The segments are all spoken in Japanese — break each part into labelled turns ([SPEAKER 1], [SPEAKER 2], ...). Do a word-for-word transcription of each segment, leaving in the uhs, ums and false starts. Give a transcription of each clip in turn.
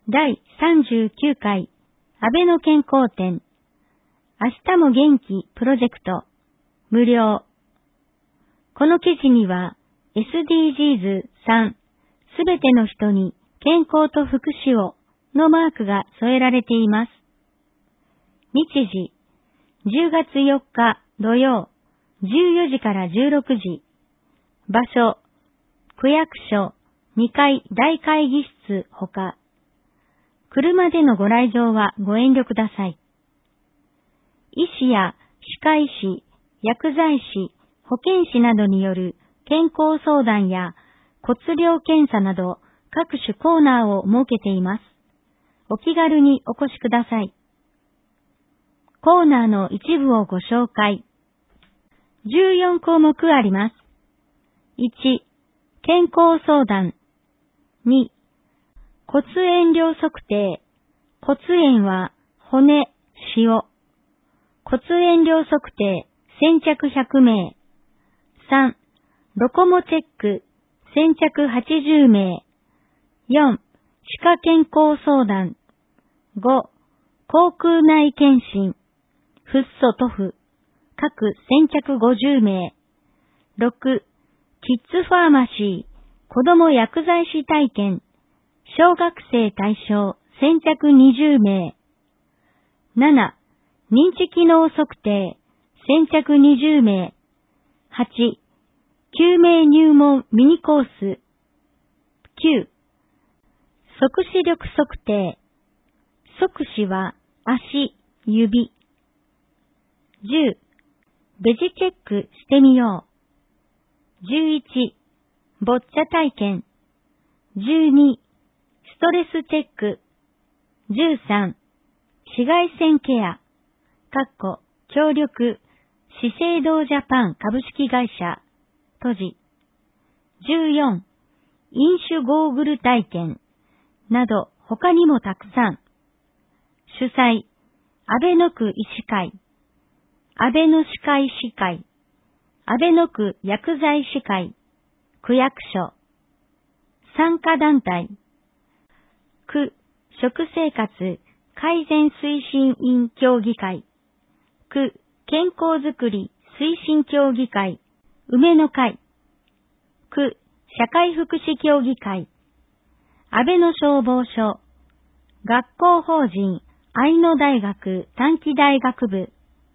[SPEAKER 1] だいさんじゅうきゅうかい安倍の健康展明日も元気プロジェクト無料。この記事には エスディージーズさん すべての人に健康と福祉をのマークが添えられています。日時じゅうがつよっか土曜じゅうよじからじゅうろくじ。場所区役所にかい大会議室ほか。車でのご来場はご遠慮ください。医師や歯科医師、薬剤師、保健師などによる健康相談や骨量検査など各種コーナーを設けています。お気軽にお越しください。コーナーの一部をご紹介。じゅうよんこうもくあります。いち、健康相談。に、骨塩量測定。骨塩は骨、塩。骨塩量測定、先着ひゃくめい。さん、ドコモチェック、先着はちじゅうめい。よん、歯科健康相談。ご、口腔内検診。フッ素塗布、各先着ごじゅうめい。ろく、キッズファーマシー、子供薬剤師体験。小学生対象、先着にじゅうめい。なな、認知機能測定、先着にじゅうめい。はち、救命入門ミニコース。きゅう、即視力測定。即視は足、指。じゅう、ベジチェックしてみよう。じゅういち、ボッチャ体験。じゅうに、ストレスチェック。じゅうさん、紫外線ケア。かっこ協力、資生堂ジャパン株式会社。閉じ。じゅうよん、飲酒ゴーグル体験。など他にもたくさん。主催、安倍野区医師会。安倍野歯科医師会。安倍野区薬剤師会。区役所。参加団体。区食生活改善推進員協議会。区健康づくり推進協議会。梅の会。区社会福祉協議会。安倍野消防署。学校法人愛野大学短期大学部。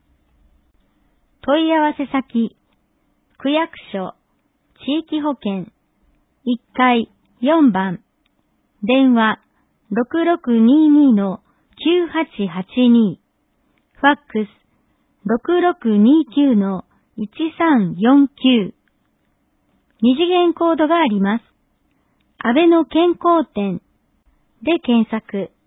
[SPEAKER 1] 問い合わせ先、区役所、地域保険、いっかいよんばん、電話 ろくろくにーにーのきゅうはちはちに、ファックス ろくろくにーきゅうのいちさんよんきゅう、二次元コードがあります。安倍の健康展で検索。